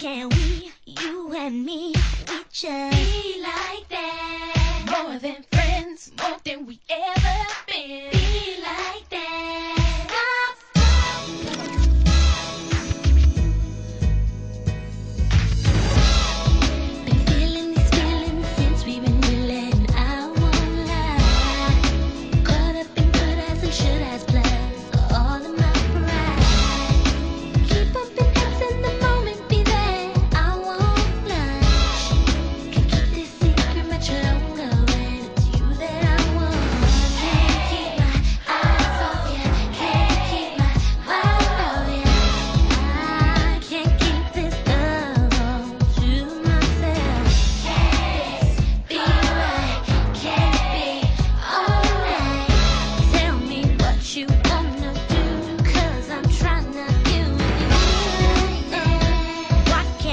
Can we, you and me, we just be like that? More than friends, more than we ever been. Be like